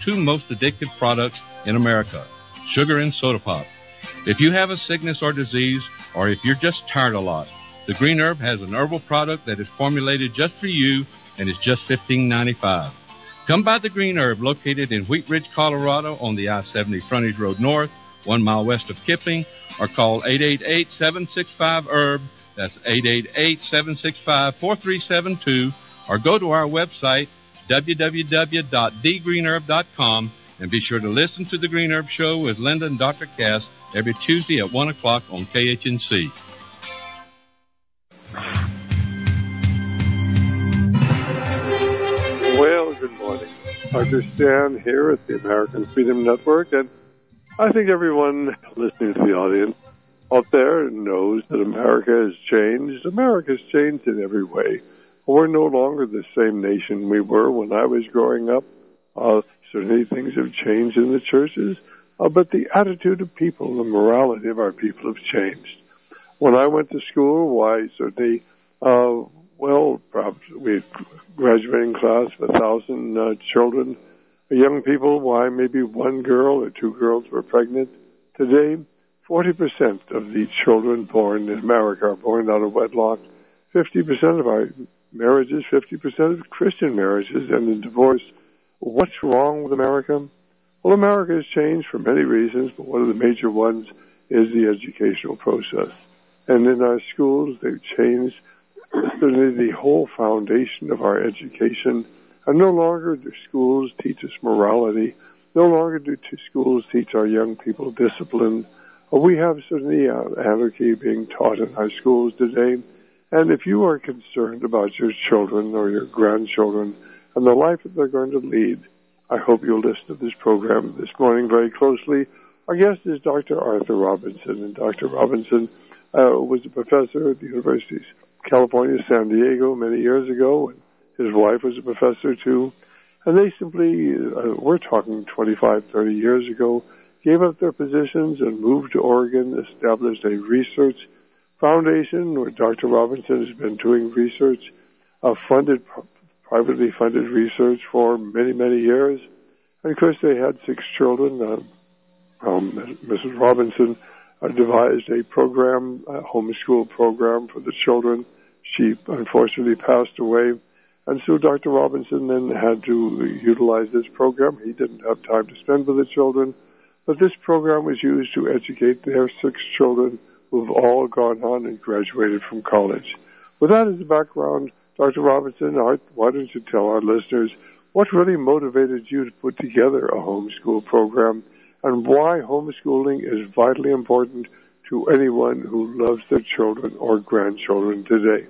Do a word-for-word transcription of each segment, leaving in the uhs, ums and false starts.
two most addictive products in America, sugar and soda pop. If you have a sickness or disease, or if you're just tired a lot, the Green Herb has an herbal product that is formulated just for you and is just fifteen ninety-five. Come by the Green Herb located in Wheat Ridge, Colorado on the I seventy Frontage Road North, one mile west of Kipling, or call eight eight eight, seven six five, herb. That's eight eight eight, seven six five, four three seven two, or go to our website, w w w dot the green herb dot com, and be sure to listen to The Green Herb Show with Linda and Doctor Cass every Tuesday at one o'clock on K H N C. Well, good morning. Doctor Stan here at the American Freedom Network, and I think everyone listening to the audience out there knows that America has changed. America has changed in every way. We're no longer the same nation we were when I was growing up. Uh, certainly things have changed in the churches, uh, but the attitude of people, the morality of our people have changed. When I went to school, why, certainly, uh, well, perhaps we had graduating class of a thousand uh, children, young people, why maybe one girl or two girls were pregnant. Today, forty percent of the children born in America are born out of wedlock. fifty percent of our marriages, fifty percent of Christian marriages end in divorce. What's wrong with America? Well, America has changed for many reasons, but one of the major ones is the educational process. And in our schools, they've changed certainly the whole foundation of our education. And no longer do schools teach us morality. No longer do schools teach our young people discipline. We have certainly uh, anarchy being taught in our schools today. And if you are concerned about your children or your grandchildren and the life that they're going to lead, I hope you'll listen to this program this morning very closely. Our guest is Doctor Arthur Robinson, and Doctor Robinson uh, was a professor at the University of California, San Diego many years ago, and his wife was a professor too. And they simply, uh, we're talking twenty-five, thirty years ago, gave up their positions and moved to Oregon, established a research foundation where Doctor Robinson has been doing research, uh, funded, privately funded research for many, many years. And of course, they had six children. Uh, um, Missus Robinson uh, devised a program, a homeschool program for the children. She unfortunately passed away. And so Doctor Robinson then had to utilize this program. He didn't have time to spend with the children, but this program was used to educate their six children who've all gone on and graduated from college. With that as a background, Doctor Robinson, Art, why don't you tell our listeners what really motivated you to put together a homeschool program and why homeschooling is vitally important to anyone who loves their children or grandchildren today?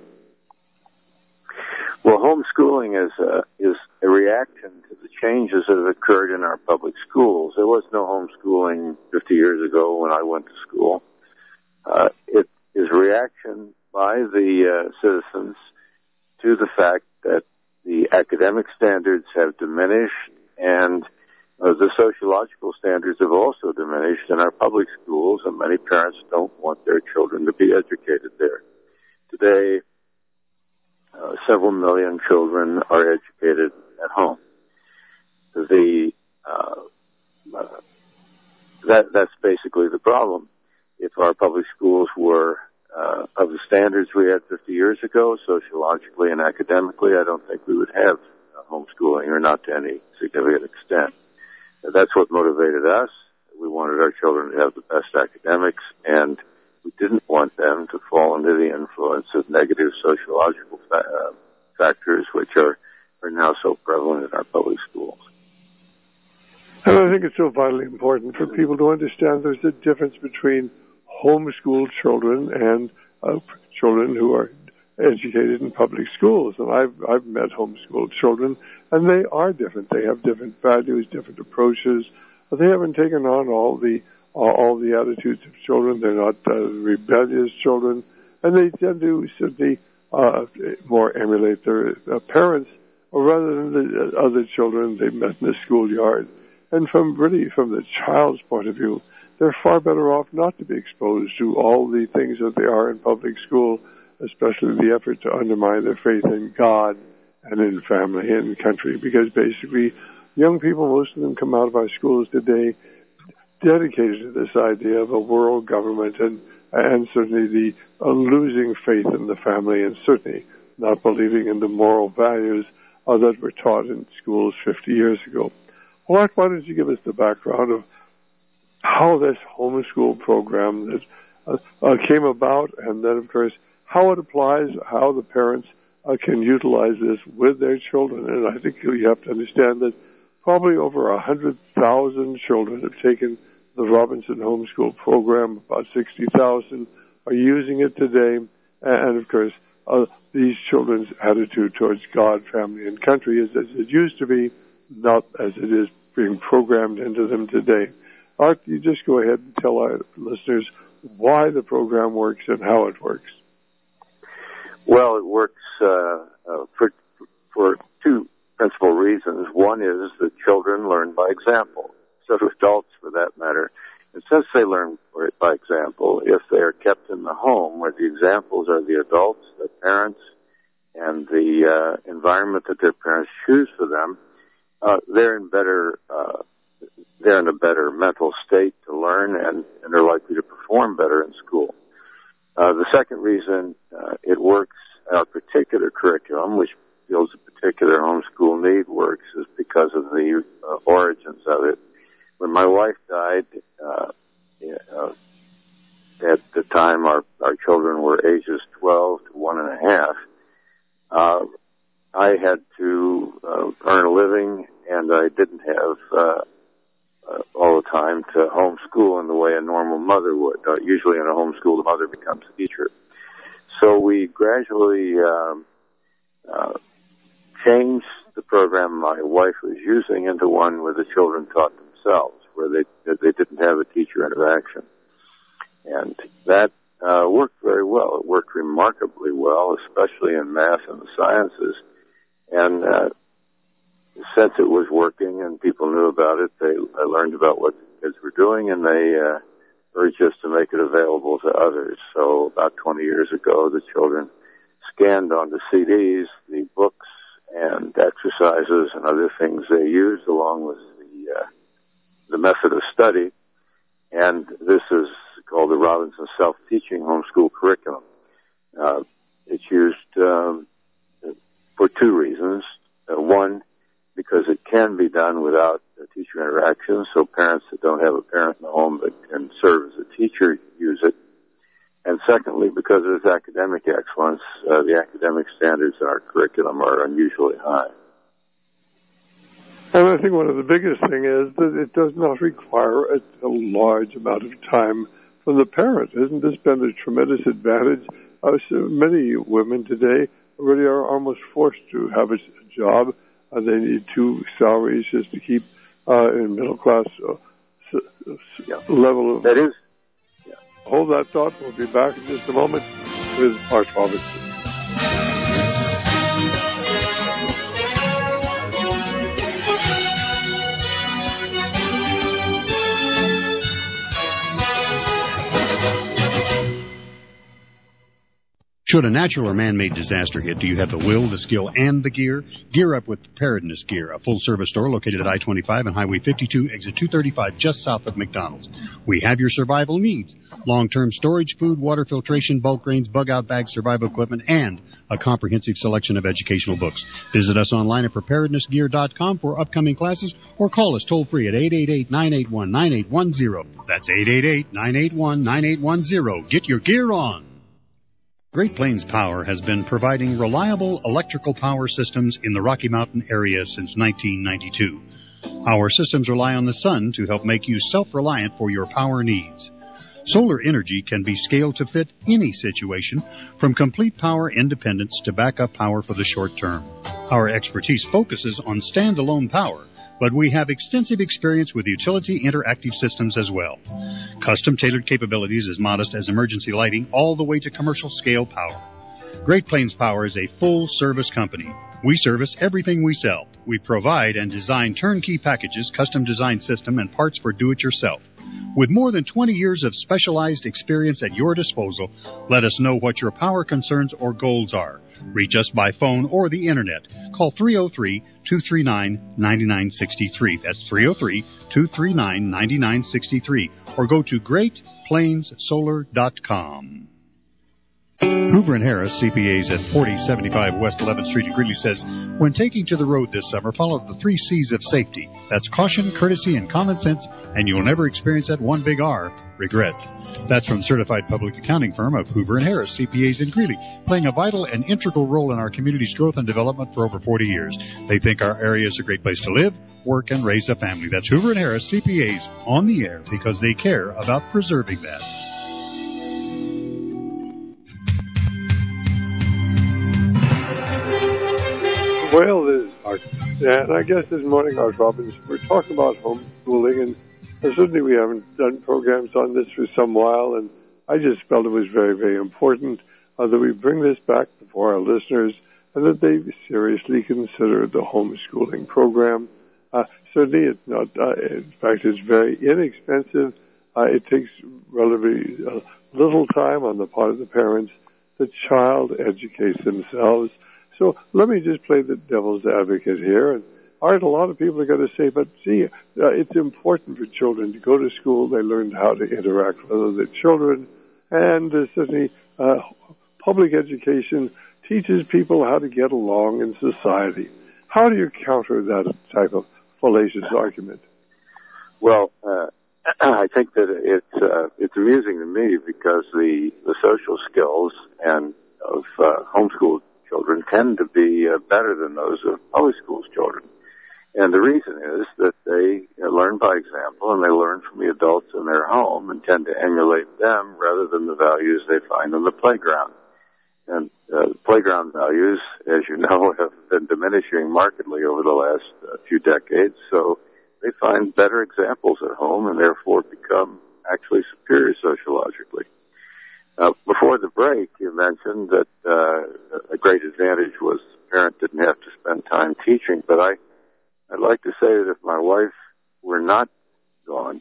Well, homeschooling is a, is a reaction to the changes that have occurred in our public schools. There was no homeschooling fifty years ago when I went to school. Uh, it is a reaction by the uh, citizens to the fact that the academic standards have diminished and uh, the sociological standards have also diminished in our public schools, and many parents don't want their children to be educated there. Today, Uh, several million children are educated at home. The uh, uh, that that's basically the problem. If our public schools were uh, of the standards we had fifty years ago, sociologically and academically, I don't think we would have uh, homeschooling, or not to any significant extent. Uh, that's what motivated us. We wanted our children to have the best academics, and we didn't want them to fall into the influence of negative sociological fa- uh, factors, which are, are now so prevalent in our public schools. And I think it's so vitally important for people to understand there's a difference between homeschooled children and uh, children who are educated in public schools. And I've, I've met homeschooled children, and they are different. They have different values, different approaches. But they haven't taken on all the all the attitudes of children. They're not uh, rebellious children, and they tend to simply uh, more emulate their uh, parents, or rather than the other children they met in the schoolyard. And from really from the child's point of view, they're far better off not to be exposed to all the things that they are in public school, especially the effort to undermine their faith in God and in family and country, because basically young people, most of them come out of our schools today dedicated to this idea of a world government and, and certainly the uh, losing faith in the family and certainly not believing in the moral values uh, that were taught in schools fifty years ago. Art, why don't you give us the background of how this homeschool program that uh, uh, came about, and then, of course, how it applies, how the parents uh, can utilize this with their children. And I think you have to understand that probably over one hundred thousand children have taken the Robinson Homeschool Program. About sixty thousand are using it today. And, of course, uh, these children's attitude towards God, family, and country is as it used to be, not as it is being programmed into them today. Art, you just go ahead and tell our listeners why the program works and how it works. Well, it works uh, uh, for for two principal reasons. One is that children learn by example. So do adults, for that matter. And since they learn by example, if they are kept in the home where the examples are the adults, the parents, and the uh, environment that their parents choose for them, uh, they're in better uh, they're in a better mental state to learn, and, and they're likely to perform better in school. Uh, the second reason uh, it works, our particular curriculum, which feels a particular homeschool need works, is because of the uh, origins of it. When my wife died, uh, uh, at the time our, our children were ages twelve to one and a half, uh, I had to uh, earn a living, and I didn't have uh, uh, all the time to homeschool in the way a normal mother would. Uh, usually in a homeschool, the mother becomes a teacher. So we gradually um, uh, changed the program my wife was using into one where the children taught themselves, where they they didn't have a teacher interaction. And that uh, worked very well. It worked remarkably well, especially in math and the sciences. And uh, since it was working and people knew about it, they I learned about what the kids were doing, and they uh, urged us to make it available to others. So about twenty years ago, the children scanned onto C Ds the books and exercises and other things they used, along with the uh, the method of study. And this is called the Robinson Self-Teaching Homeschool Curriculum. Uh, it's used um, for two reasons. Uh, one, because it can be done without uh, teacher interaction, so parents that don't have a parent in the home but can serve as a teacher use it. And secondly, because of its academic excellence, uh, the academic standards in our curriculum are unusually high. And I think one of the biggest thing is that it does not require a, a large amount of time from the parent. Isn't this been a tremendous advantage? Uh, so many women today really are almost forced to have a job. Uh, they need two salaries just to keep uh, in middle class uh, s- s- yeah. level of. That is. Yeah. Hold that thought. We'll be back in just a moment with Art Robinson. Should a natural or man-made disaster hit, do you have the will, the skill, and the gear? Gear up with Preparedness Gear, a full-service store located at I twenty-five and Highway fifty-two, exit two thirty-five, just south of McDonald's. We have your survival needs: long-term storage, food, water filtration, bulk grains, bug-out bags, survival equipment, and a comprehensive selection of educational books. Visit us online at preparedness gear dot com for upcoming classes, or call us toll-free at eight eight eight, nine eight one, nine eight one zero. That's eight eight eight, nine eight one, nine eight one zero. Get your gear on! Great Plains Power has been providing reliable electrical power systems in the Rocky Mountain area since nineteen ninety-two. Our systems rely on the sun to help make you self-reliant for your power needs. Solar energy can be scaled to fit any situation, from complete power independence to backup power for the short term. Our expertise focuses on standalone power, but we have extensive experience with utility interactive systems as well. Custom-tailored capabilities as modest as emergency lighting all the way to commercial-scale power. Great Plains Power is a full-service company. We service everything we sell. We provide and design turnkey packages, custom-designed system, and parts for do-it-yourself. With more than twenty years of specialized experience at your disposal, let us know what your power concerns or goals are. Reach us by phone or the Internet. Call three oh three, two three nine, nine nine six three. That's three oh three, two three nine, nine nine six three. Or go to great plains solar dot com. Hoover and Harris, C P As at forty seventy-five West eleventh Street in Greeley, says, when taking to the road this summer, follow the three C's of safety. That's caution, courtesy, and common sense, and you'll never experience that one big R, regret. That's from certified public accounting firm of Hoover and Harris, C P As in Greeley, playing a vital and integral role in our community's growth and development for over forty years. They think our area is a great place to live, work, and raise a family. That's Hoover and Harris, C P As, on the air because they care about preserving that. Well, this is Art. And I guess this morning, Art Robbins, we're talking about homeschooling, and certainly we haven't done programs on this for some while, and I just felt it was very, very important uh, that we bring this back before our listeners and that they seriously consider the homeschooling program. Uh, certainly it's not, uh, in fact, it's very inexpensive. Uh, it takes relatively uh, little time on the part of the parents. The child educates themselves. So let me just play the devil's advocate here. And Art, a lot of people are going to say, but see, uh, it's important for children to go to school. They learn how to interact with other children. And uh, certainly uh, public education teaches people how to get along in society. How do you counter that type of fallacious argument? Well, uh, I think that it's, uh, it's amusing to me because the, the social skills and of uh, homeschooled children tend to be uh, better than those of public schools children. And the reason is that they uh, learn by example and they learn from the adults in their home and tend to emulate them rather than the values they find on the playground. And uh, playground values, as you know, have been diminishing markedly over the last uh, few decades. So they find better examples at home and therefore become actually superior sociologically. Uh, before the break, you mentioned that uh, a great advantage was the parent didn't have to spend time teaching. But I, I'd like to say that if my wife were not gone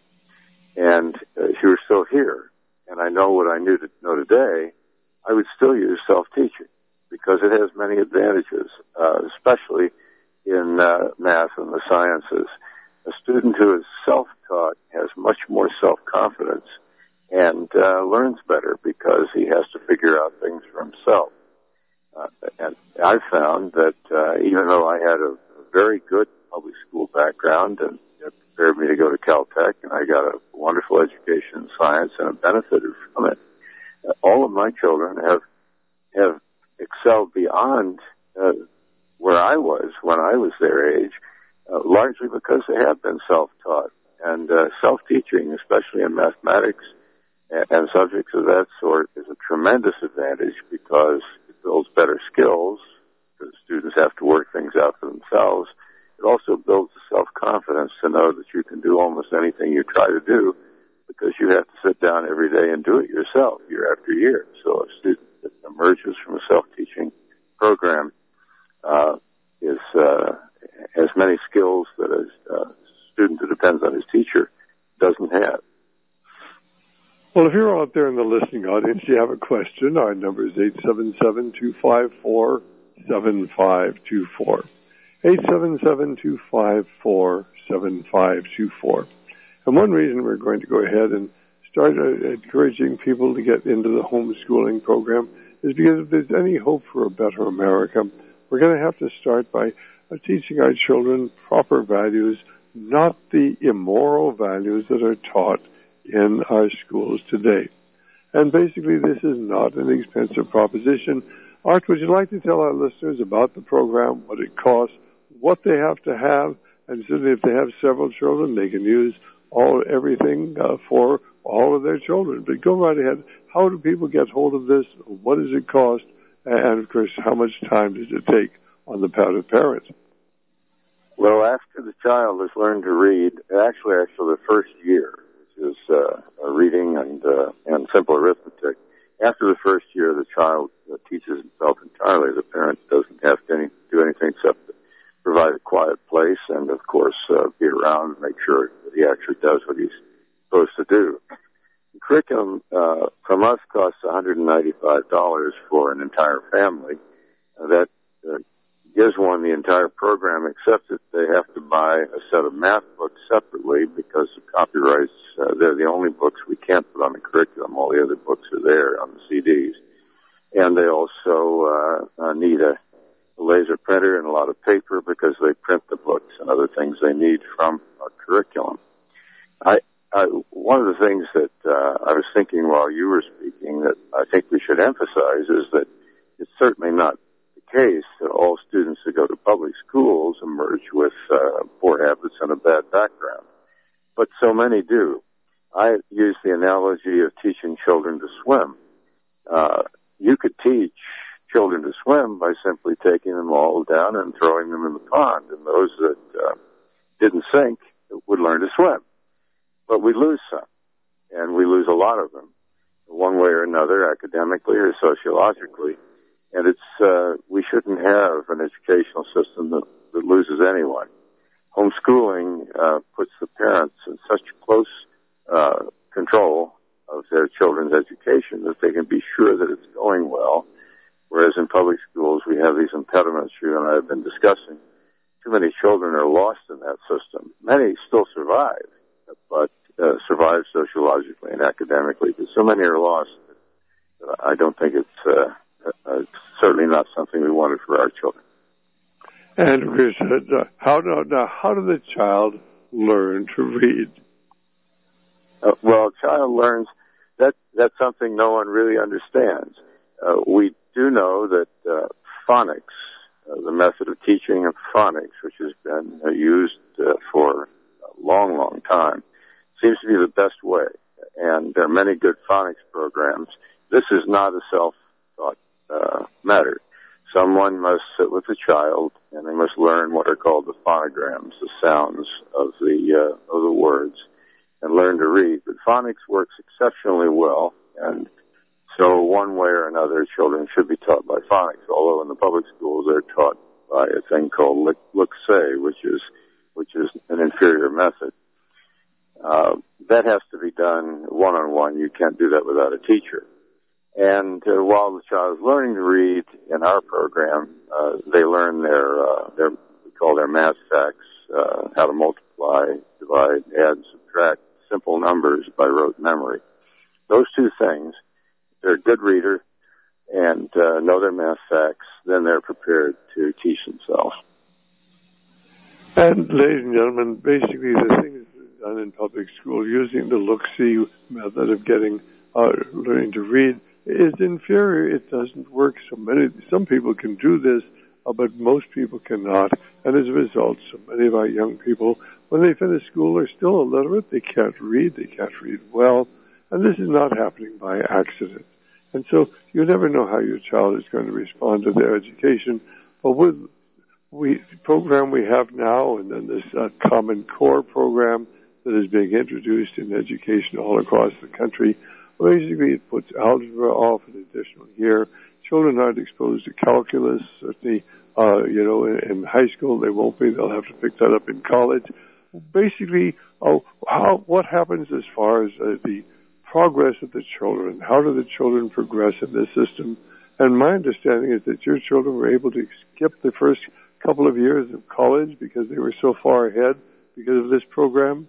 and uh, she were still here, and I know what I knew to know today, I would still use self-teaching because it has many advantages, uh, especially in uh, math and the sciences. A student who is self-taught has much more self-confidence and uh, learns better because he has to figure out things for himself. Uh, and I've found that uh, even though I had a, a very good public school background and it prepared me to go to Caltech, and I got a wonderful education in science and have benefited from it, uh, all of my children have have excelled beyond uh, where I was when I was their age, uh, largely because they have been self-taught. And uh, self-teaching, especially in mathematics, and subjects of that sort, is a tremendous advantage because it builds better skills. The students have to work things out for themselves. It also builds the self-confidence to know that you can do almost anything you try to do because you have to sit down every day and do it yourself year after year. So a student that emerges from a self-teaching program uh, is uh, has many skills that a uh, student who depends on his teacher doesn't have. Well, if you're out there in the listening audience, you have a question, our number is eight seven seven, two five four, seven five two four. eight seven seven, two five four, seven five two four. And one reason we're going to go ahead and start uh, encouraging people to get into the homeschooling program is because if there's any hope for a better America, we're going to have to start by uh, teaching our children proper values, not the immoral values that are taught in our schools today. And basically, this is not an expensive proposition. Art, would you like to tell our listeners about the program, what it costs, what they have to have, and certainly if they have several children, they can use all everything uh, for all of their children. But go right ahead. How do people get hold of this? What does it cost? And, of course, how much time does it take on the part of parents? Well, after the child has learned to read, actually, actually the first year, is uh, reading and uh, and simple arithmetic. After the first year, the child uh, teaches himself entirely. The parent doesn't have to any, do anything except provide a quiet place and, of course, uh, be around and make sure that he actually does what he's supposed to do. The curriculum uh, from us costs one hundred ninety-five dollars for an entire family. Uh, that uh, gives one the entire program, except that they have to buy a set of math books separately because of copyrights. Uh, they're the only books we can't put on the curriculum. All the other books are there on the C Ds. And they also uh, uh, need a laser printer and a lot of paper because they print the books and other things they need from our curriculum. I, I, one of the things that uh, I was thinking while you were speaking that I think we should emphasize is that it's certainly not the case that all students who go to public schools emerge with uh, poor habits and a bad background. But so many do. I use the analogy of teaching children to swim. Uh, you could teach children to swim by simply taking them all down and throwing them in the pond, and those that uh, didn't sink would learn to swim. But we lose some, and we lose a lot of them, one way or another, academically or sociologically. And it's uh, we shouldn't have an educational system that, that loses anyone. Homeschooling uh, puts the parents in such close uh, control of their children's education that they can be sure that it's going well. Whereas in public schools, we have these impediments you and I have been discussing. Too many children are lost in that system. Many still survive, but uh, survive sociologically and academically. But so many are lost that I don't think it's uh, uh, certainly not something we wanted for our children. And Richard, uh, how do now how does a child learn to read? Uh, well, a child learns that that's something no one really understands. Uh, we do know that uh, phonics, uh, the method of teaching of phonics, which has been uh, used uh, for a long, long time, seems to be the best way. And there are many good phonics programs. This is not a self-taught uh, matter. Someone must sit with the child, and they must learn what are called the phonograms, the sounds of the uh, of the words, and learn to read. But phonics works exceptionally well, and so one way or another, children should be taught by phonics, although in the public schools they're taught by a thing called Look-Say, which is which is an inferior method. Uh, that has to be done one-on-one. You can't do that without a teacher. And uh, while the child is learning to read in our program, uh, they learn their, uh, their, we call their math facts, uh, how to multiply, divide, add, subtract simple numbers by rote memory. Those two things, they're a good reader and uh, know their math facts, then they're prepared to teach themselves. And, ladies and gentlemen, basically the things done in public school using the look-see method of getting uh, learning to read is inferior. It doesn't work. So many, some people can do this, uh, but most people cannot. And as a result, so many of our young people, when they finish school, are still illiterate. They can't read. They can't read well. And this is not happening by accident. And so you never know how your child is going to respond to their education. But with we, the program we have now, and then this uh, Common Core program that is being introduced in education all across the country, basically it puts algebra off an additional year. Children aren't exposed to calculus. Certainly, uh, you know, in, in high school they won't be. They'll have to pick that up in college. Basically, oh, how what happens as far as uh, the progress of the children? How do the children progress in this system? And my understanding is that your children were able to skip the first couple of years of college because they were so far ahead because of this program.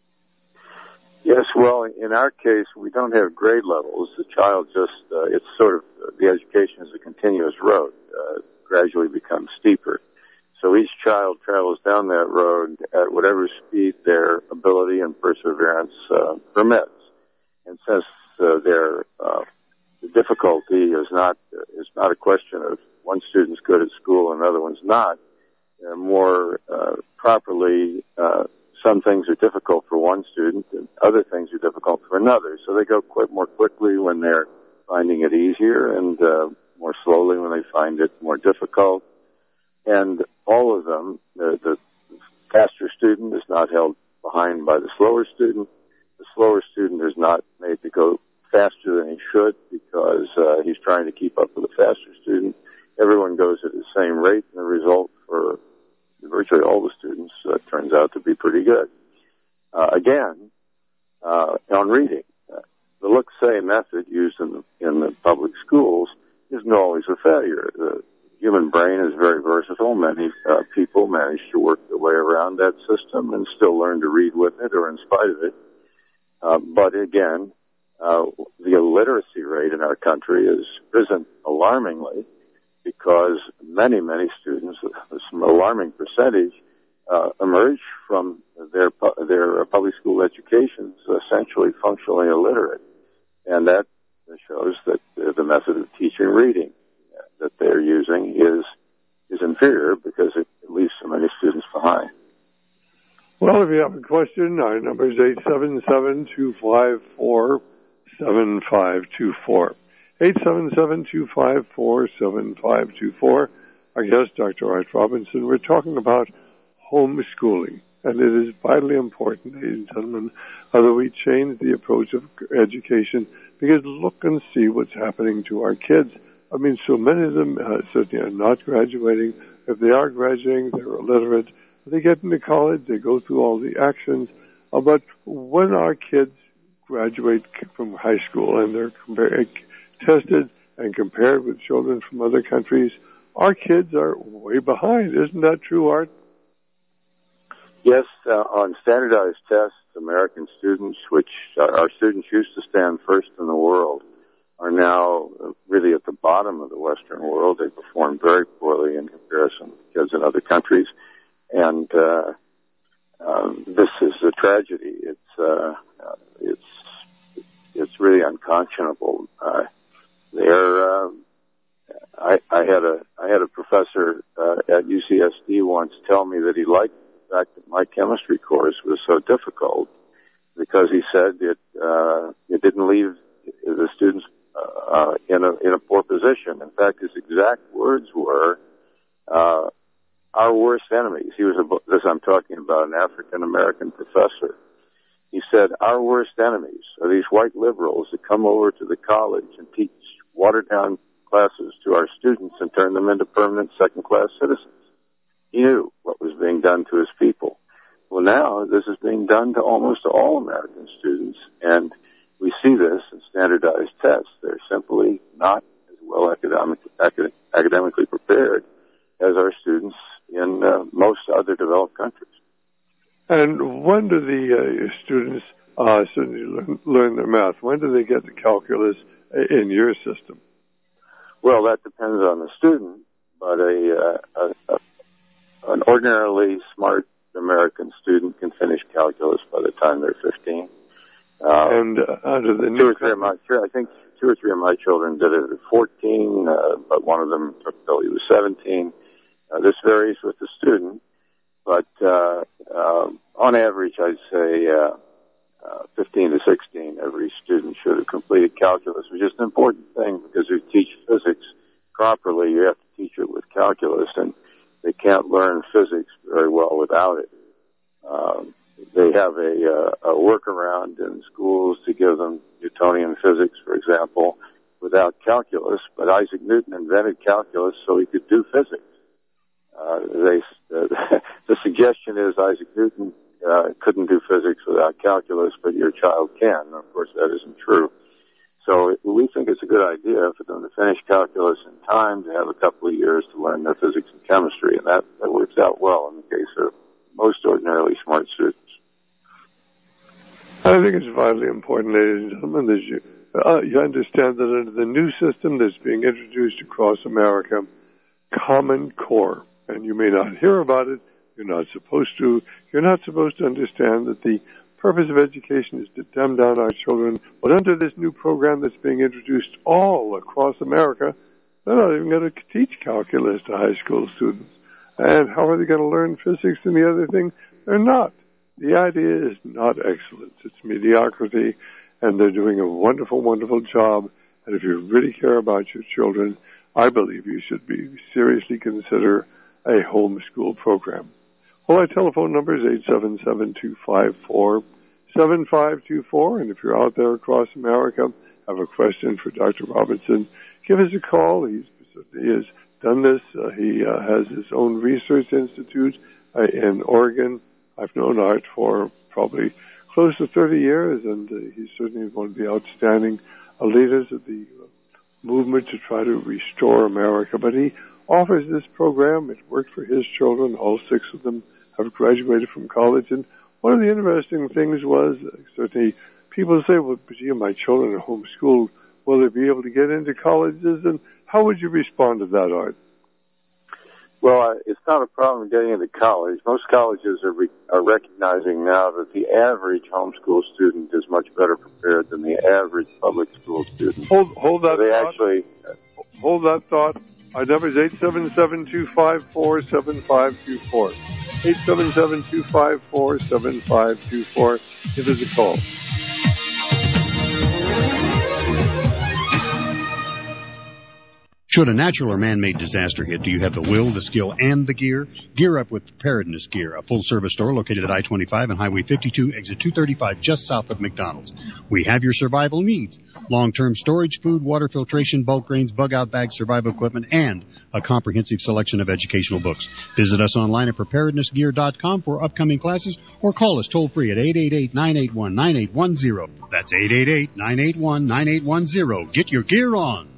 Yes, well, in our case, we don't have grade levels. The child just, uh, it's sort of, uh, the education is a continuous road, uh, gradually becomes steeper. So each child travels down that road at whatever speed their ability and perseverance uh, permits. And since uh, their uh, the difficulty is not is not a question of one student's good at school and another one's not, they're more uh, properly uh, some things are difficult for one student and other things are difficult for another. So they go quite more quickly when they're finding it easier and uh, more slowly when they find it more difficult. And all of them, the, the faster student is not held behind by the slower student. The slower student is not made to go faster than he should because uh, he's trying to keep up with the faster student. Everyone goes at the same rate, and the result for virtually all the students uh, turns out to be pretty good. Uh, again, uh, on reading. Uh, the look-say method used in the, in the public schools isn't always a failure. The human brain is very versatile. Many uh, people manage to work their way around that system and still learn to read with it or in spite of it. Uh, but again, uh, the illiteracy rate in our country has risen alarmingly because many, many students, some alarming percentage, uh, emerge from their their public school educations essentially functionally illiterate. And that shows that the method of teaching reading that they're using is is inferior because it leaves so many students behind. Well, if you have a question, our number is eight seven seven, two five four, seven five two four. eight seven seven, two five four, seven five two four. Our guest, Doctor Art Robinson. We're talking about homeschooling, and it is vitally important, ladies and gentlemen, that we change the approach of education, because look and see what's happening to our kids. I mean, so many of them uh, certainly are not graduating. If they are graduating, they're illiterate. They get into college, they go through all the actions. Uh, but when our kids graduate from high school and they're compar- tested and compared with children from other countries, our kids are way behind. Isn't that true, Art? Yes, uh, on standardized tests, American students, which uh, our students used to stand first in the world, are now really at the bottom of the Western world. They perform very poorly in comparison to kids in other countries. And uh, uh, this is a tragedy. It's uh, it's it's really unconscionable. Uh, they're uh, I, I had a I had a professor uh, at U C S D once tell me that he liked the fact that my chemistry course was so difficult because he said it uh, it didn't leave the students uh, in a in a poor position. In fact, his exact words were, Uh, our worst enemies. He was, a, this I'm talking about, an African-American professor. He said, our worst enemies are these white liberals that come over to the college and teach watered-down classes to our students and turn them into permanent second-class citizens. He knew what was being done to his people. Well, now this is being done to almost all American students, and we see this in standardized tests. They're simply not as well academic, acad, academically prepared as our students in uh, most other developed countries. And when do the uh, students uh, learn, learn their math? When do they get the calculus in your system? Well, that depends on the student, but a, uh, a, a an ordinarily smart American student can finish calculus by the time they're fifteen. Uh, and uh, under the two new or three of my, I think two or three of my children did it at fourteen, uh, but one of them took till he was seventeen. Uh, this varies with the student, but uh, uh, on average, I'd say uh, uh, fifteen to sixteen, every student should have completed calculus, which is an important thing because if you teach physics properly, you have to teach it with calculus, and they can't learn physics very well without it. Um, they have a, uh, a workaround in schools to give them Newtonian physics, for example, without calculus, but Isaac Newton invented calculus so he could do physics. Uh, they, uh, the suggestion is Isaac Newton uh, couldn't do physics without calculus, but your child can. Of course, that isn't true. So we think it's a good idea for them to finish calculus in time, to have a couple of years to learn their physics and chemistry, and that, that works out well in the case of most ordinarily smart students. I think it's vitally important, ladies and gentlemen, that you, uh, you understand that under the new system that's being introduced across America, Common Core, and you may not hear about it, you're not supposed to, you're not supposed to understand that the purpose of education is to dumb down our children, but under this new program that's being introduced all across America, they're not even going to teach calculus to high school students. And how are they going to learn physics and the other thing? They're not. The idea is not excellence. It's mediocrity, and they're doing a wonderful, wonderful job. And if you really care about your children, I believe you should be seriously consider a homeschool program. Well, our telephone number is eight seven seven, two five four, seven five two four. And if you're out there across America, have a question for Doctor Robinson, give us a call. He's, he has done this. Uh, he uh, has his own research institute uh, in Oregon. I've known Art for probably close to thirty years, and uh, he's certainly one of the outstanding uh, leaders of the uh, movement to try to restore America. But he offers this program. It worked for his children. All six of them have graduated from college. And one of the interesting things was, uh, certainly, people say, well, but gee, my children are homeschooled. Will they be able to get into colleges? And how would you respond to that, Art? Well, uh, it's not a problem getting into college. Most colleges are, re- are recognizing now that the average homeschool student is much better prepared than the average public school student. Hold, hold that so they thought. Actually, uh, hold that thought. Our number is eight seven seven, two five four, seven five two four. eight seven seven, two five four, seven five two four. Give us a call. Should a natural or man-made disaster hit, do you have the will, the skill, and the gear? Gear up with Preparedness Gear, a full-service store located at I twenty-five and Highway fifty-two, exit two thirty-five, just south of McDonald's. We have your survival needs: long-term storage, food, water filtration, bulk grains, bug-out bags, survival equipment, and a comprehensive selection of educational books. Visit us online at preparedness gear dot com for upcoming classes, or call us toll-free at eight eight eight, nine eight one, nine eight one zero. That's eight eight eight, nine eight one, nine eight one zero. Get your gear on.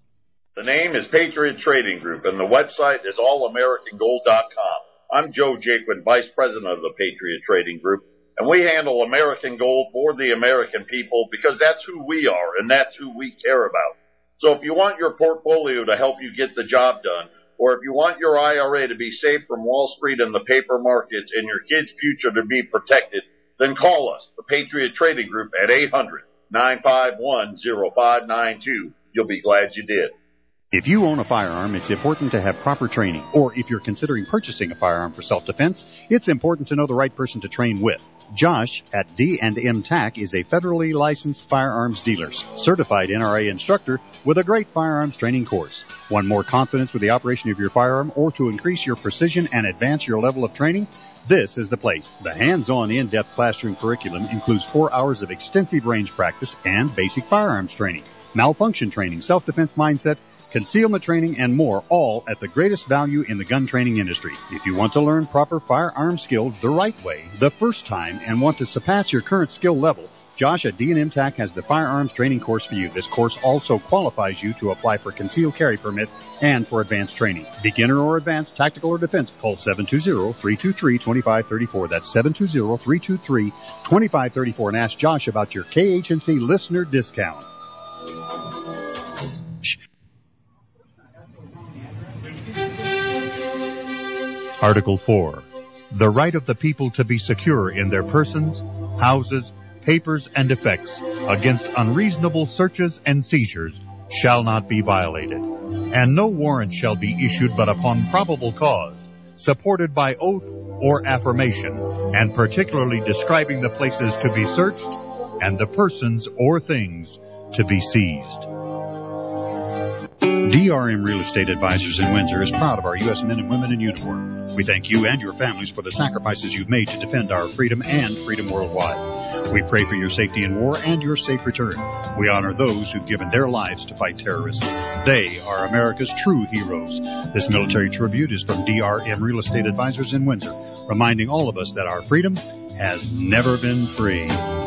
The name is Patriot Trading Group, and the website is all american gold dot com. I'm Joe Jaquin, Vice President of the Patriot Trading Group, and we handle American gold for the American people because that's who we are and that's who we care about. So if you want your portfolio to help you get the job done, or if you want your I R A to be safe from Wall Street and the paper markets and your kids' future to be protected, then call us, the Patriot Trading Group, at eight hundred, nine five one, oh five nine two. You'll be glad you did. If you own a firearm, it's important to have proper training. Or if you're considering purchasing a firearm for self-defense, it's important to know the right person to train with. Josh at D and M T A C is a federally licensed firearms dealer, certified N R A instructor with a great firearms training course. Want more confidence with the operation of your firearm, or to increase your precision and advance your level of training? This is the place. The hands-on, in-depth classroom curriculum includes four hours of extensive range practice and basic firearms training, malfunction training, self-defense mindset, concealment training, and more, all at the greatest value in the gun training industry. If you want to learn proper firearm skills the right way, the first time, and want to surpass your current skill level, Josh at D and M T A C has the firearms training course for you. This course also qualifies you to apply for concealed carry permit and for advanced training. Beginner or advanced, tactical or defense, call seven two zero, three two three, two five three four. That's seven two zero, three two three, two five three four, and ask Josh about your K H N C listener discount. Article four. The right of the people to be secure in their persons, houses, papers, and effects against unreasonable searches and seizures shall not be violated, and no warrant shall be issued but upon probable cause, supported by oath or affirmation, and particularly describing the places to be searched and the persons or things to be seized. D R M Real Estate Advisors in Windsor is proud of our U S men and women in uniform. We thank you and your families for the sacrifices you've made to defend our freedom and freedom worldwide. We pray for your safety in war and your safe return. We honor those who've given their lives to fight terrorism. They are America's true heroes. This military tribute is from D R M Real Estate Advisors in Windsor, reminding all of us that our freedom has never been free.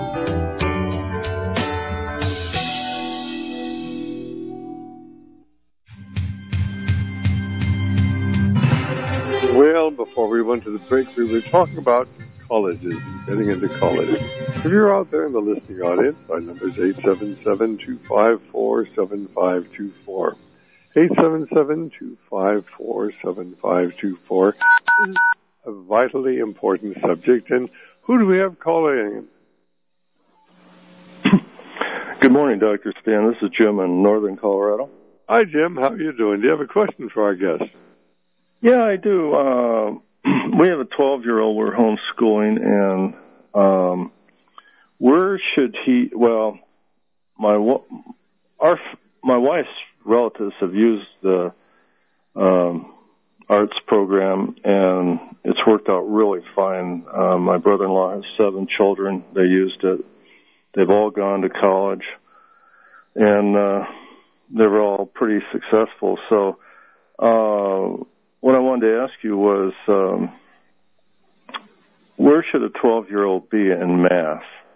Well, before we went to the break, we were talking about colleges, getting into college. If you're out there in the listening audience, our number is eight seven seven, two five four, seven five two four. eight seven seven, two five four, seven five two four. This is a vitally important subject. And who do we have calling? Good morning, Doctor Stan. This is Jim in northern Colorado. Hi, Jim. How are you doing? Do you have a question for our guest? Yeah, I do. Uh, we have a twelve-year-old we're homeschooling, and um, where should he, well, my our my wife's relatives have used the um, arts program, and it's worked out really fine. Uh, my brother-in-law has seven children. They used it. They've all gone to college, and uh, they were all pretty successful. So uh, what I wanted to ask you was, um, where should a twelve-year-old be in math?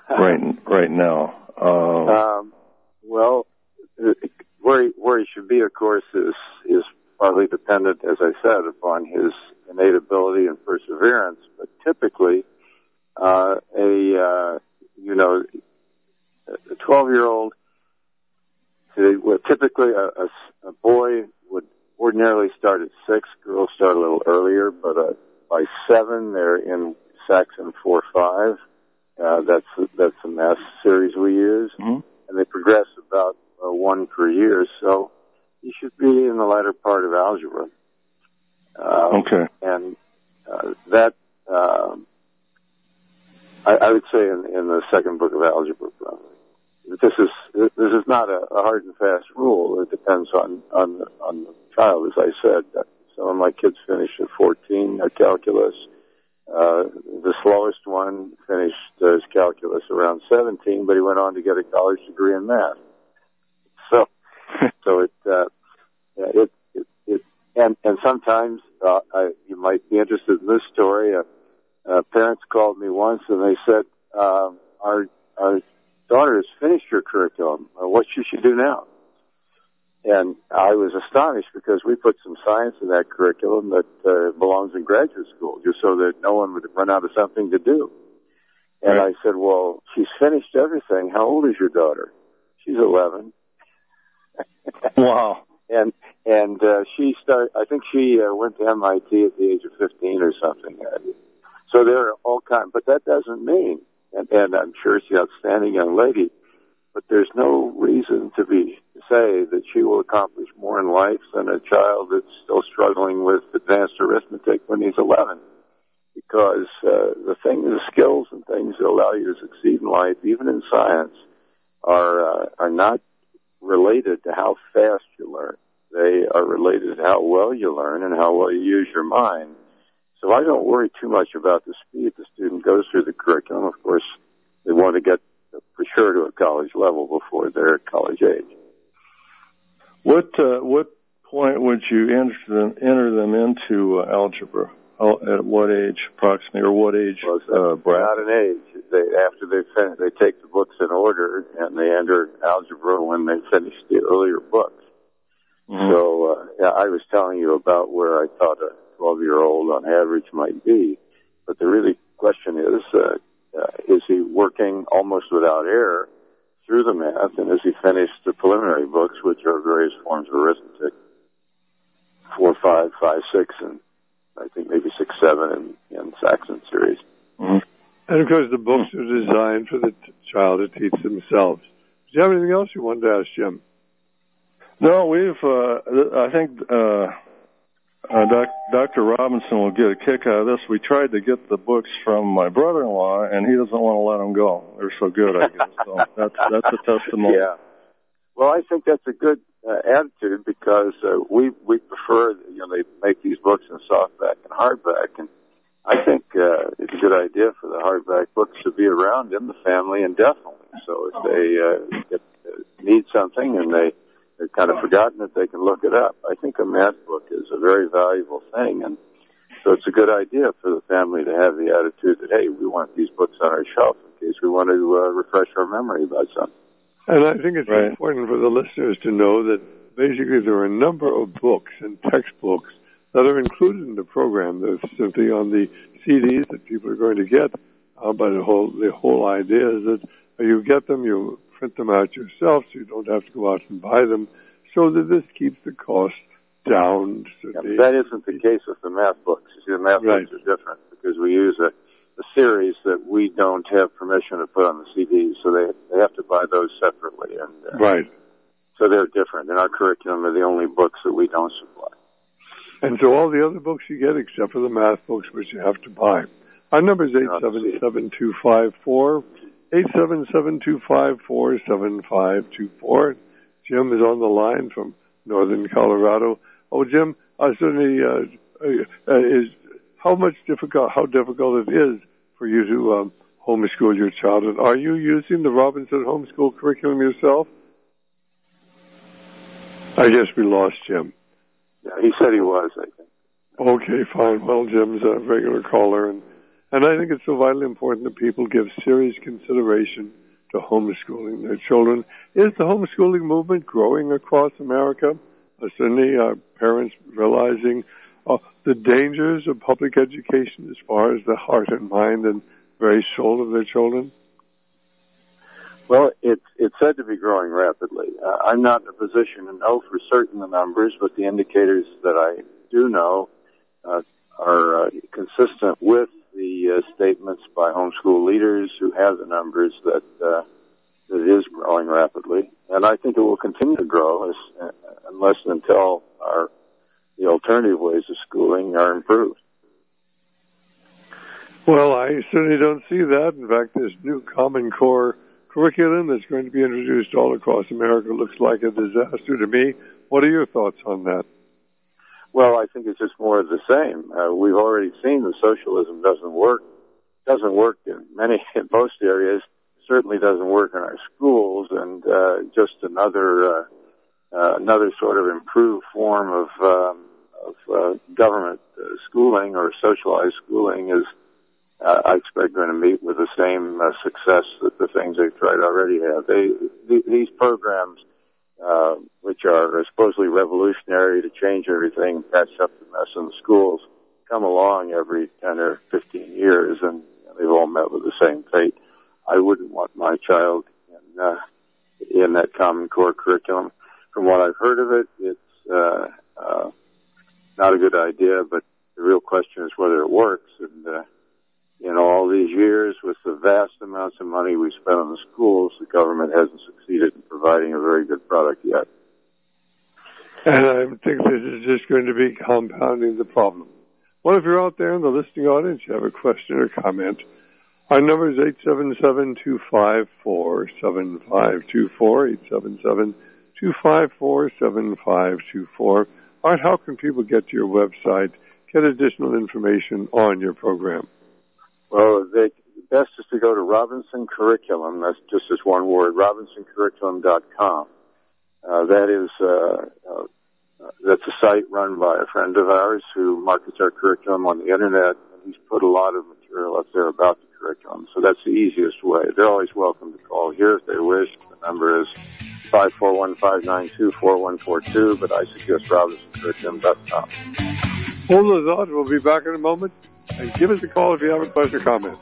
right right now? Um, um, well, where he, where he should be, of course, is is partly dependent, as I said, upon his innate ability and perseverance. But typically, uh, a uh, you know, a twelve-year-old, well, typically a, a, a boy would ordinarily start at six. Girls start a little earlier, but uh, by seven, they're in Saxon four five. Uh, that's that's the math series we use, mm-hmm. and they progress about uh, one per year. So you should be in the latter part of algebra. Um, okay. And uh, that um, I, I would say in, in the second book of algebra, probably. This is this is not a, a hard and fast rule. It depends on on on the child, as I said. Some of my kids finished at fourteen at calculus. Uh, the slowest one finished uh, his calculus around seventeen, but he went on to get a college degree in math. So, so it, uh, it, it, it, and, and sometimes, uh, I, you might be interested in this story. Uh, uh, parents called me once and they said, uh, our, our daughter has finished her curriculum. Uh, what should she do now? And I was astonished because we put some science in that curriculum that uh, belongs in graduate school, just so that no one would run out of something to do. And right. I said, well, she's finished everything. How old is your daughter? She's eleven. Wow. And and uh, she started, I think she uh, went to M I T at the age of fifteen or something. So there are all kinds, but that doesn't mean, and, and I'm sure she's an outstanding young lady, but there's no reason to be say that she will accomplish more in life than a child that's still struggling with advanced arithmetic when he's eleven. Because uh, the thing, the skills and things that allow you to succeed in life, even in science, are uh, are not related to how fast you learn. They are related to how well you learn and how well you use your mind. So I don't worry too much about the speed the student goes through the curriculum. Of course, they want to get for sure to a college level before they're at college age. What uh, what point would you enter them, enter them into uh, algebra? How, at what age, approximately, or what age? Well, uh, not an age. They, after they finish, they take the books in order, and they enter algebra when they finish the earlier books. Mm-hmm. So uh, yeah, I was telling you about where I thought a twelve-year-old on average might be, but the really question is, uh, uh, is he working almost without error through the math, and has he finished the preliminary books, which are various forms of arithmetic, four, five, five, six, and I think maybe six, seven in, in Saxon series. Mm-hmm. And of course, the books are designed for the t- child to teach themselves. Do you have anything else you wanted to ask Jim? No, we've. Uh, I think uh, uh, doc, Doctor Robinson will get a kick out of this. We tried to get the books from my brother-in-law, and he doesn't want to let them go. They're so good, I guess. So that's that's a testimony. Yeah. Well, I think that's a good uh, attitude because uh, we we prefer, you know, they make these books in softback and hardback, and I think uh, it's a good idea for the hardback books to be around in the family indefinitely. So if they uh, get, uh, need something and they they've kind of forgotten it, they can look it up. I think a math book is a very valuable thing, and so it's a good idea for the family to have the attitude that, hey, we want these books on our shelf in case we want to uh, refresh our memory about something. And I think it's right. important for the listeners to know that basically there are a number of books and textbooks that are included in the program. They're simply on the C Ds that people are going to get. Uh, but the whole the whole idea is that you get them, you print them out yourself, so you don't have to go out and buy them, so that this keeps the cost down. So yeah, that isn't the case with the math books. You see, the math right. books are different because we use a, a series that we don't have permission to put on the C Ds, so they they have to buy those separately. And uh, right. So they're different. In our curriculum, are the only books that we don't supply. And so all the other books you get, except for the math books, which you have to buy. Our number is eight seven seven, two five four, eight seven seven, two five four, seven five two four. Jim is on the line from northern Colorado. Oh, Jim, uh, certainly, uh, uh, is how much difficult, how difficult it is for you to um, homeschool your child. And are you using the Robinson homeschool curriculum yourself? I guess we lost Jim. Yeah, he said he was, I think. Okay, fine. Well, Jim's a regular caller, and And I think it's so vitally important that people give serious consideration to homeschooling their children. Is the homeschooling movement growing across America? Uh, certainly, uh, parents realizing uh, the dangers of public education as far as the heart and mind and very soul of their children? Well, it's it's said to be growing rapidly. Uh, I'm not in a position to know for certain the numbers, but the indicators that I do know uh, are uh, consistent with the uh, statements by homeschool leaders who have the numbers that uh, that it is growing rapidly, and I think it will continue to grow as, uh, unless and until our the alternative ways of schooling are improved. Well, I certainly don't see that. In fact, this new Common Core curriculum that's going to be introduced all across America looks like a disaster to me. What are your thoughts on that? Well, I think it's just more of the same. Uh, we've already seen that socialism doesn't work. Doesn't work in many, in most areas. Certainly doesn't work in our schools, and uh, just another uh, uh, another sort of improved form of um, of uh, government uh, schooling or socialized schooling is, uh, I expect, going to meet with the same uh, success that the things they've tried already have. They th- these programs, uh, which are supposedly revolutionary to change everything, patch up the mess in the schools, come along every ten or fifteen years, and they've all met with the same fate. I wouldn't want my child in, uh, in that Common Core curriculum. From what I've heard of it, it's uh, uh, not a good idea, but the real question is whether it works. And uh, in all these years, with the vast amounts of money we spent on the schools, the government hasn't succeeded in providing a very good product yet. And I think this is just going to be compounding the problem. Well, if you're out there in the listening audience, you have a question or comment, our number is eight seven seven, two five four, seven five two four, eight seven seven, two five four, seven five two four. Art, how can people get to your website, get additional information on your program? Well, they, the best is to go to Robinson Curriculum. That's just as one word, robinson curriculum dot com. Uh, that is, uh, uh, that's a site run by a friend of ours who markets our curriculum on the internet, and he's put a lot of material up there about the curriculum. So that's the easiest way. They're always welcome to call here if they wish. The number is five four one, five nine two, four one four two, but I suggest robinson curriculum dot com. Hold those thoughts. We'll be back in a moment. And give us a call if you have a question or comment.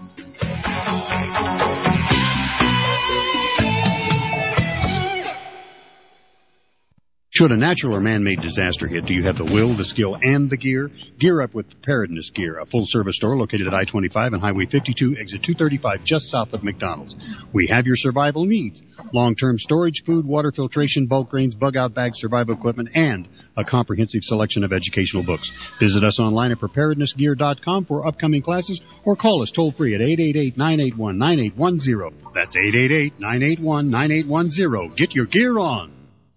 Should a natural or man-made disaster hit, do you have the will, the skill, and the gear? Gear up with Preparedness Gear, a full-service store located at I twenty-five and Highway fifty-two, exit two thirty-five, just south of McDonald's. We have your survival needs: long-term storage, food, water filtration, bulk grains, bug-out bags, survival equipment, and a comprehensive selection of educational books. Visit us online at preparedness gear dot com for upcoming classes, or call us toll-free at eight eight eight, nine eight one, nine eight one zero. That's eight eight eight, nine eight one, nine eight one zero. Get your gear on.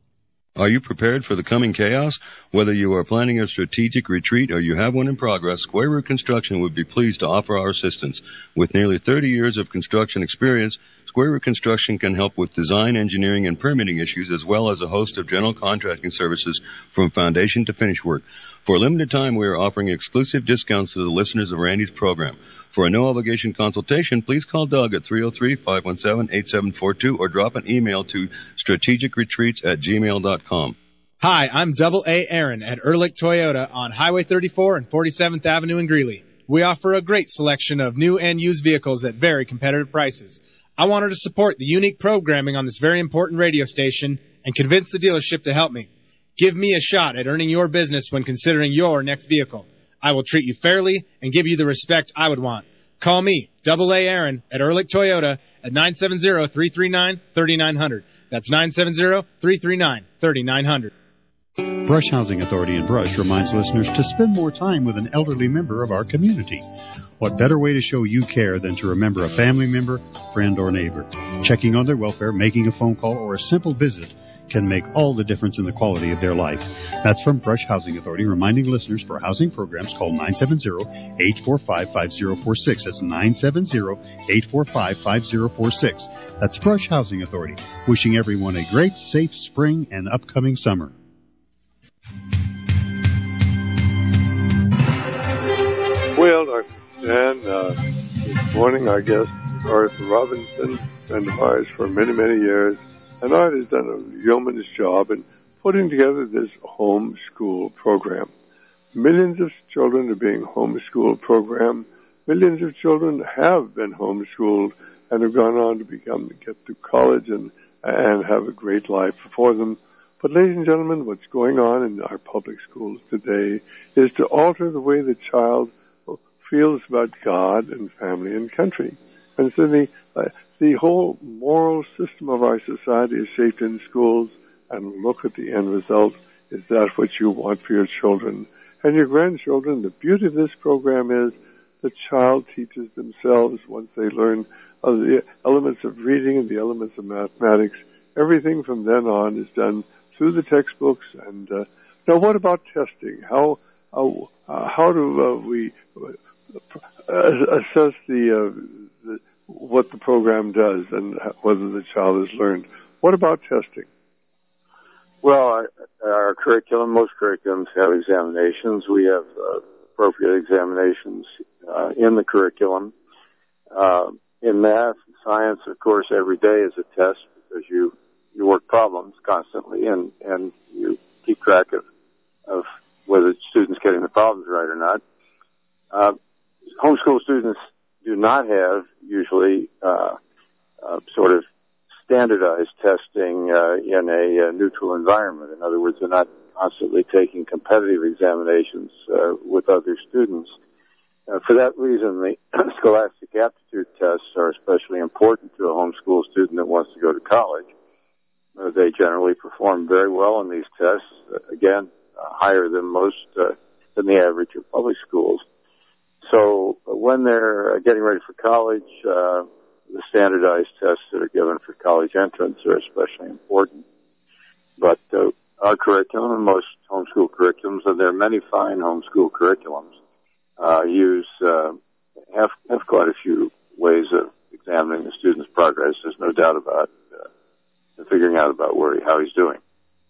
Are you prepared for the coming chaos? Whether you are planning a strategic retreat or you have one in progress, Square Root Construction would be pleased to offer our assistance. With nearly thirty years of construction experience, Square Root Construction can help with design, engineering, and permitting issues, as well as a host of general contracting services from foundation to finish work. For a limited time, we are offering exclusive discounts to the listeners of Randy's program. For a no-obligation consultation, please call Doug at three oh three, five one seven, eight seven four two or drop an email to strategic retreats at gmail dot com. Hi, I'm Double A Aaron at Ehrlich Toyota on Highway thirty-four and forty-seventh Avenue in Greeley. We offer a great selection of new and used vehicles at very competitive prices. I wanted to support the unique programming on this very important radio station and convince the dealership to help me. Give me a shot at earning your business when considering your next vehicle. I will treat you fairly and give you the respect I would want. Call me, Double A Aaron, at Ehrlich Toyota at nine seven zero, three three nine, three nine zero zero. That's nine seven zero, three three nine, three nine zero zero. Brush Housing Authority in Brush reminds listeners to spend more time with an elderly member of our community. What better way to show you care than to remember a family member, friend, or neighbor? Checking on their welfare, making a phone call, or a simple visit can make all the difference in the quality of their life. That's from Brush Housing Authority, reminding listeners for housing programs, call nine seven zero, eight four five, five zero four six. That's nine seven zero, eight four five, five zero four six. That's Brush Housing Authority, wishing everyone a great, safe spring and upcoming summer. Well, Doctor Dan, uh, morning, our guest is Arthur Robinson, friend of ours for many, many years. And Art has done a yeoman's job in putting together this homeschool program. Millions of children are being homeschooled program. Millions of children have been homeschooled and have gone on to become, get through college and, and have a great life before them. But ladies and gentlemen, what's going on in our public schools today is to alter the way the child feels about God and family and country. And so the, uh, the whole moral system of our society is shaped in schools, and look at the end result. Is that what you want for your children and your grandchildren? The beauty of this program is the child teaches themselves once they learn uh, the elements of reading and the elements of mathematics. Everything from then on is done through the textbooks. And uh, now, what about testing? How uh, uh, how do uh, we uh, assess the, uh, the what the program does and whether the child has learned? What about testing? Well, our, our curriculum, most curriculums have examinations. We have uh, appropriate examinations uh, in the curriculum. Uh, in math and science, of course, every day is a test because you you work problems constantly and, and you keep track of, of whether the student's getting the problems right or not. Uh, homeschool students do not have usually uh, uh, sort of standardized testing uh, in a uh, neutral environment. In other words, they're not constantly taking competitive examinations uh, with other students. Uh, for that reason, the scholastic aptitude tests are especially important to a homeschool student that wants to go to college. Uh, they generally perform very well in these tests, uh, again, uh, higher than most, uh, than the average of public schools. So uh, when they're uh, getting ready for college, uh, the standardized tests that are given for college entrance are especially important. But uh, our curriculum and most homeschool curriculums, and there are many fine homeschool curriculums, uh, use uh, have have quite a few ways of examining the student's progress. There's no doubt about uh, figuring out about where he, how he's doing.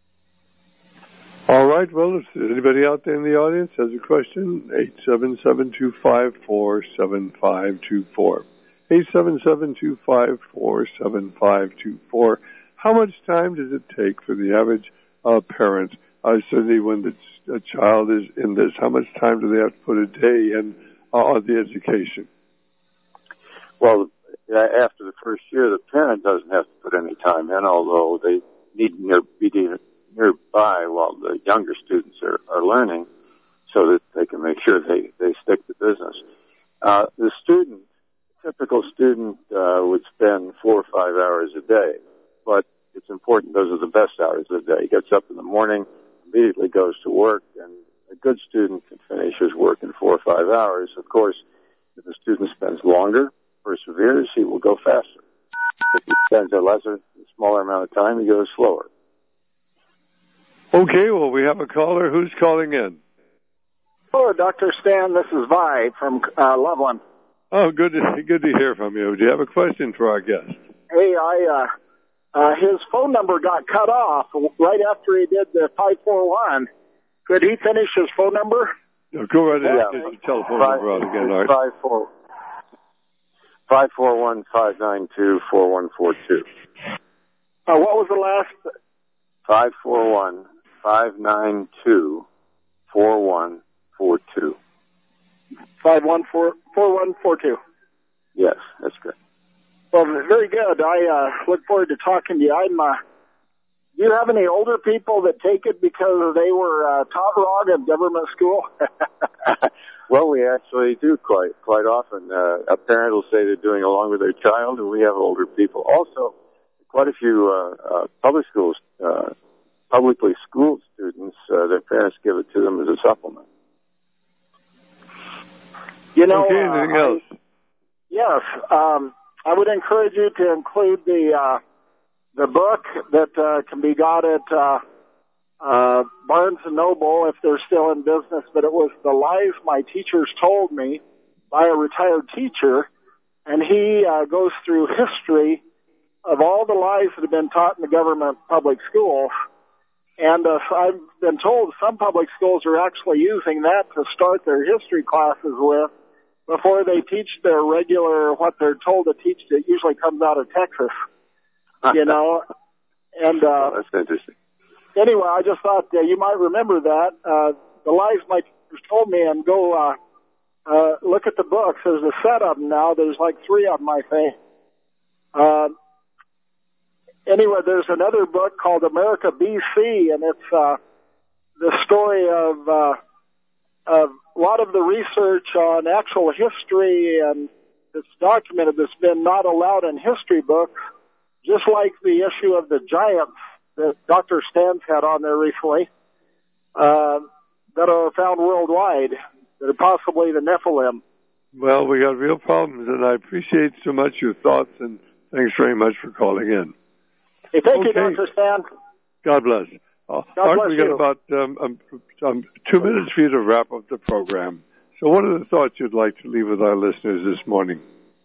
All right. Well, if anybody out there in the audience has a question, eight seven seven, two five four, seven five two four. eight seven seven, two five four, seven five two four. How much time does it take for the average uh, parent, uh, certainly when the ch- a child is in this, how much time do they have to put a day in uh, on the education? Well, after the first year, the parent doesn't have to put any time in, although they need near, be nearby while the younger students are, are learning so that they can make sure they, they stick to business. Uh, the student typical student uh, would spend four or five hours a day, but it's important those are the best hours of the day. He gets up in the morning, immediately goes to work, and a good student can finish his work in four or five hours. Of course, if the student spends longer, perseveres, he will go faster. If he spends a lesser, smaller amount of time, he goes slower. Okay, well, we have a caller. Who's calling in? Hello, Doctor Stan. This is Vi from uh, Loveland. Oh, good to, good to hear from you. Do you have a question for our guest? Hey, I, uh, uh, his phone number got cut off right after he did the five four one. Could he finish his phone number? No, go right ahead. Yeah. Get the telephone Five, number out again, Art. Five four, five four one five nine two four one four two. Uh, what was the last? Five four one five nine two four one four two. Five one four four one four two. Yes, that's good. Well, very good. I uh, look forward to talking to you. I'm. Uh, do you have any older people that take it because they were uh, taught wrong in government school? Well, we actually do quite quite often. Uh, a parent will say they're doing along with their child, and we have older people. Also, quite a few uh, uh, public schools, uh, publicly schooled students, uh, their parents give it to them as a supplement. You know, okay, anything uh, else? I, yes, um, I would encourage you to include the uh, the book that uh, can be got at uh, uh, Barnes and Noble if they're still in business. But it was The Lies My Teachers Told Me by a retired teacher, and he uh, goes through history of all the lies that have been taught in the government public schools. And uh, I've been told some public schools are actually using that to start their history classes with before they teach their regular, what they're told to teach that usually comes out of Texas, you know. And uh, oh, that's interesting. Anyway, I just thought uh, you might remember that. Uh, the lies my teachers told me, and go uh, uh, look at the books. There's a set of them now. There's like three of them, I think. Uh, anyway, there's another book called America B C, and it's uh, the story of, uh, of a lot of the research on actual history, and it's documented that's been not allowed in history books, just like the issue of the giants that Doctor Stans had on there recently, uh, that are found worldwide, that are possibly the Nephilim. Well, we got real problems, and I appreciate so much your thoughts, and thanks very much for calling in. Hey, thank okay. you, Doctor Stan. God bless. Uh, God Art, bless we got you. about um, um, um, two minutes for you to wrap up the program. So what are the thoughts you'd like to leave with our listeners this morning?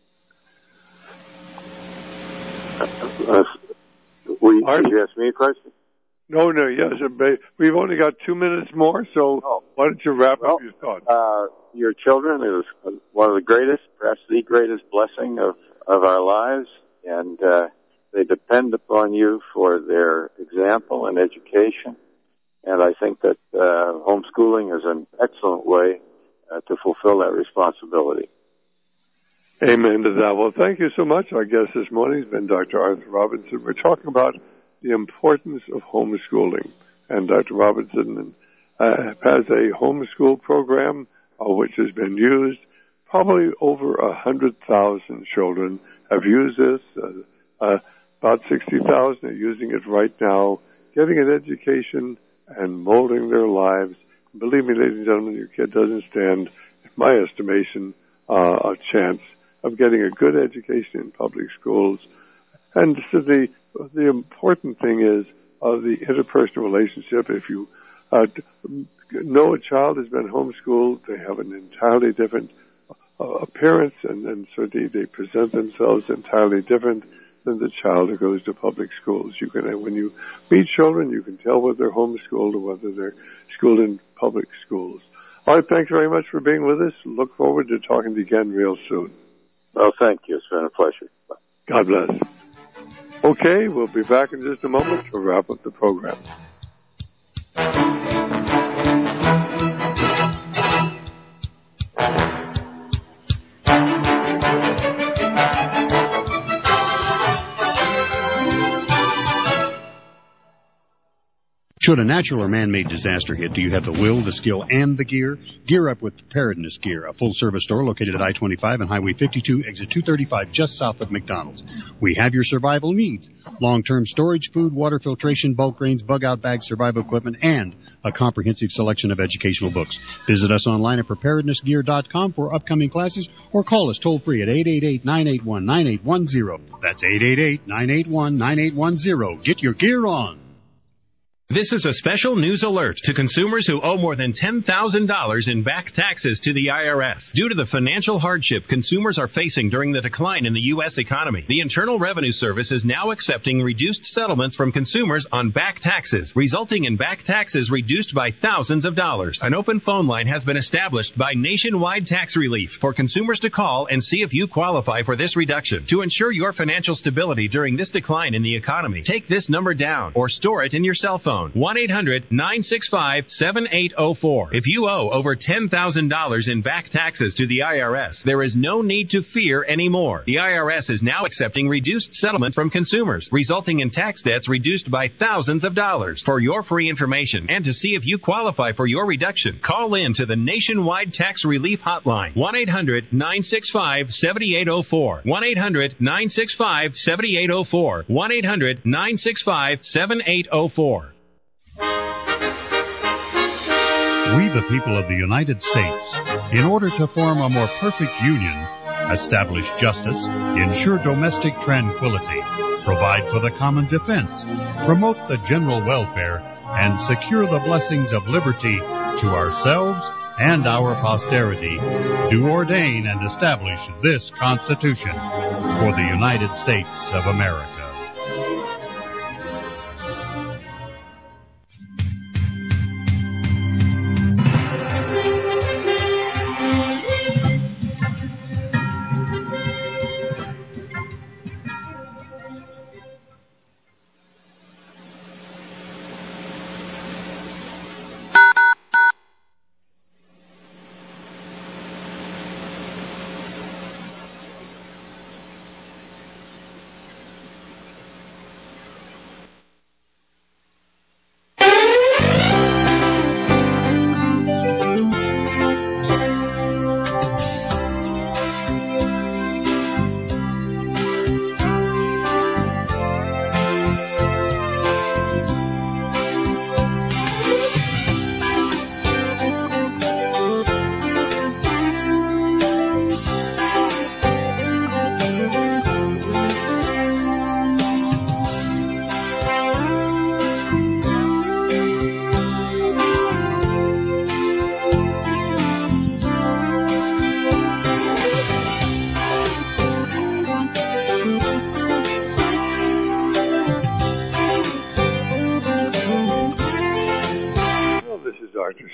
Uh, we, Art? did you ask me a question? No, no, yes. We've only got two minutes more, so oh. why don't you wrap well, up your thoughts? Uh, your children is one of the greatest, perhaps the greatest blessing of, of our lives, and uh, they depend upon you for their example and education. And I think that uh, homeschooling is an excellent way uh, to fulfill that responsibility. Amen to that. Well, thank you so much. Our guest this morning has been Doctor Arthur Robinson. We're talking about the importance of homeschooling. And Doctor Robinson uh, has a homeschool program uh, which has been used. Probably over one hundred thousand children have used this. Uh, uh, about sixty thousand are using it right now, getting an education and molding their lives. Believe me, ladies and gentlemen, your kid doesn't stand, in my estimation, uh, a chance of getting a good education in public schools. And so the the important thing is uh, the interpersonal relationship. If you uh, know a child has been homeschooled, they have an entirely different uh, appearance, and, and so they, they present themselves entirely different than the child who goes to public schools. You can, when you meet children, you can tell whether they're homeschooled or whether they're schooled in public schools. All right, thanks very much for being with us. Look forward to talking to you again real soon. Well, thank you. It's been a pleasure. Bye. God bless. Okay, we'll be back in just a moment to wrap up the program. Should a natural or man-made disaster hit, do you have the will, the skill, and the gear? Gear up with Preparedness Gear, a full-service store located at I twenty-five and Highway fifty-two, exit two thirty-five, just south of McDonald's. We have your survival needs: long-term storage, food, water filtration, bulk grains, bug-out bags, survival equipment, and a comprehensive selection of educational books. Visit us online at preparedness gear dot com for upcoming classes, or call us toll-free at eight eight eight, nine eight one, nine eight one zero. That's eight eight eight, nine eight one, nine eight one zero. Get your gear on. This is a special news alert to consumers who owe more than ten thousand dollars in back taxes to the I R S. Due to the financial hardship consumers are facing during the decline in the U S economy, the Internal Revenue Service is now accepting reduced settlements from consumers on back taxes, resulting in back taxes reduced by thousands of dollars. An open phone line has been established by Nationwide Tax Relief for consumers to call and see if you qualify for this reduction. To ensure your financial stability during this decline in the economy, take this number down or store it in your cell phone. one eight hundred, nine six five, seven eight zero four. If you owe over ten thousand dollars in back taxes to the I R S, there is no need to fear anymore. The I R S is now accepting reduced settlements from consumers, resulting in tax debts reduced by thousands of dollars. For your free information and to see if you qualify for your reduction, call in to the Nationwide Tax Relief Hotline, one eight hundred, nine six five, seven eight zero four. one eight hundred, nine six five, seven eight zero four. one eight hundred, nine six five, seven eight zero four. We, the people of the United States, in order to form a more perfect union, establish justice, ensure domestic tranquility, provide for the common defense, promote the general welfare, and secure the blessings of liberty to ourselves and our posterity, do ordain and establish this Constitution for the United States of America.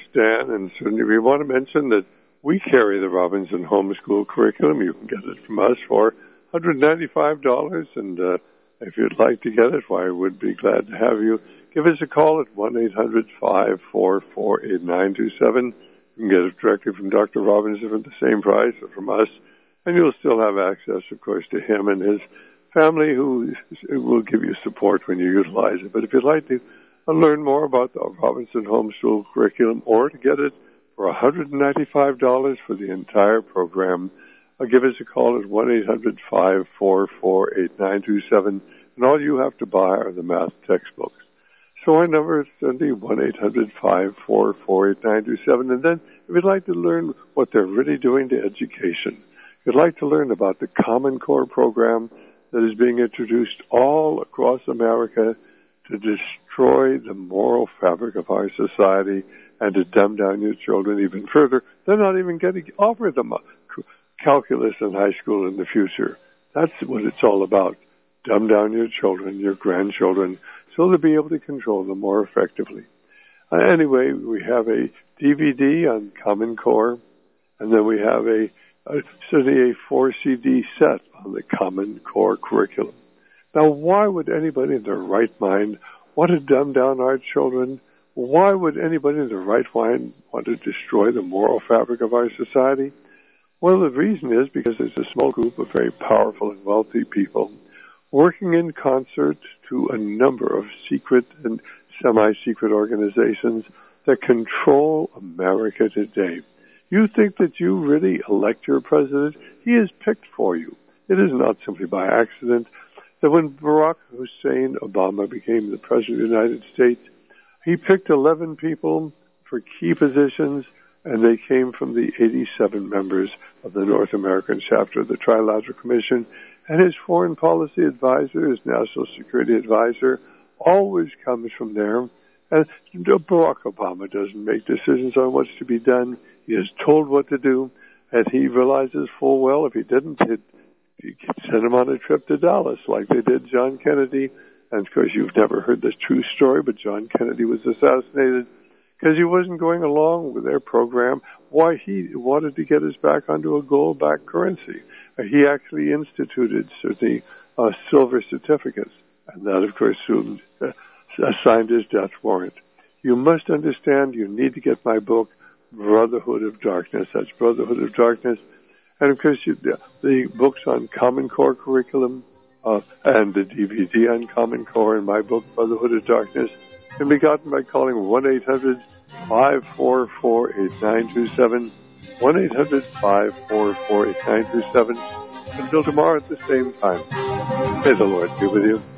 Dan, and certainly we want to mention that we carry the Robinson Homeschool Curriculum. You can get it from us for one hundred ninety-five dollars, and uh, if you'd like to get it, why, we'd be glad to have you. Give us a call at one eight hundred, five four four, eight nine two seven. You can get it directly from Doctor Robinson at the same price or from us, and you'll still have access, of course, to him and his family, who will give you support when you utilize it. But if you'd like to learn more about the Robinson Homeschool Curriculum, or to get it for one hundred ninety-five dollars for the entire program, uh, give us a call at one eight hundred, five four four, eight nine two seven, and all you have to buy are the math textbooks. So our number is certainly one eight hundred, five four four, eight nine two seven, and then if you'd like to learn what they're really doing to education, if you'd like to learn about the Common Core program that is being introduced all across America to destroy the moral fabric of our society and to dumb down your children even further. They're not even getting offer them a calculus in high school in the future. That's what it's all about. Dumb down your children, your grandchildren, so they'll be able to control them more effectively. Uh, anyway, we have a D V D on Common Core, and then we have a, a certainly a four C D set on the Common Core curriculum. Now, why would anybody in their right mind want to dumb down our children? Why would anybody in their right mind want to destroy the moral fabric of our society? Well, the reason is because there's a small group of very powerful and wealthy people working in concert to a number of secret and semi-secret organizations that control America today. You think that you really elect your president? He is picked for you. It is not simply by accident that when Barack Hussein Obama became the president of the United States, he picked eleven people for key positions, and they came from the eighty-seven members of the North American chapter of the Trilateral Commission, and his foreign policy advisor, his national security advisor, always comes from there. And Barack Obama doesn't make decisions on what's to be done. He is told what to do, and he realizes full well if he didn't, he'd, he'd send him on a trip to Dallas like they did John Kennedy. And, of course, you've never heard this true story, but John Kennedy was assassinated because he wasn't going along with their program. Why? He wanted to get us back onto a gold-backed currency. Uh, he actually instituted the uh, silver certificates, and that, of course, soon uh, assigned his death warrant. You must understand, you need to get my book, Brotherhood of Darkness. That's Brotherhood of Darkness. And, of course, you, the, the books on Common Core curriculum, Uh, and the D V D on Common Core and my book, Brotherhood of Darkness, can be gotten by calling one eight hundred, five four four, eight nine two seven, one eight hundred, five four four, eight nine two seven. Until tomorrow at the same time, may the Lord be with you.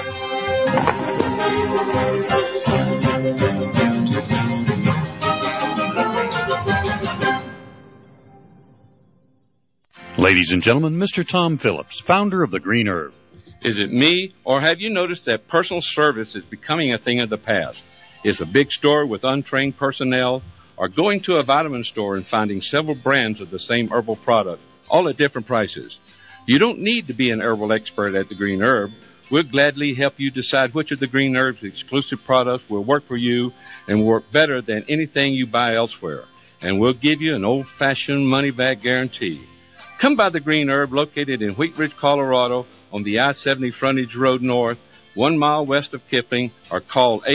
Ladies and gentlemen, Mister Tom Phillips, founder of the Green Herb. Is it me, or have you noticed that personal service is becoming a thing of the past? Is a big store with untrained personnel, or going to a vitamin store and finding several brands of the same herbal product, all at different prices? You don't need to be an herbal expert at the Green Herb. We'll gladly help you decide which of the Green Herb's exclusive products will work for you and work better than anything you buy elsewhere. And we'll give you an old-fashioned money-back guarantee. Come by the Green Herb, located in Wheat Ridge, Colorado, on the I seventy frontage road north, one mile west of Kipling, or call